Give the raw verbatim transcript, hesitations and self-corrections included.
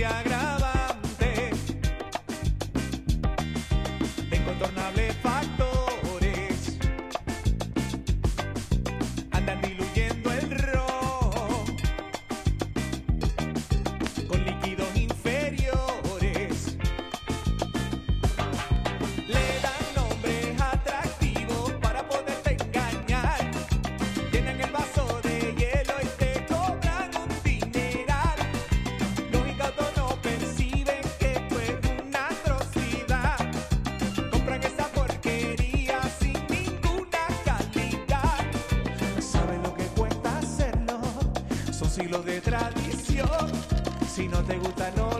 ese agravante de incontornables factores andan diluyendo el ron con líquidos inferiores. Le dan nombres atractivos para poderte engañar. Llenan el vaso de hielo y te cobran un dineral. Los incautos no perciben que esto es una atrocidad. Compran esa porquería sin ninguna calidad. ¿Saben lo que cuesta hacerlo? Son siglos de tradición. Si no te gusta, no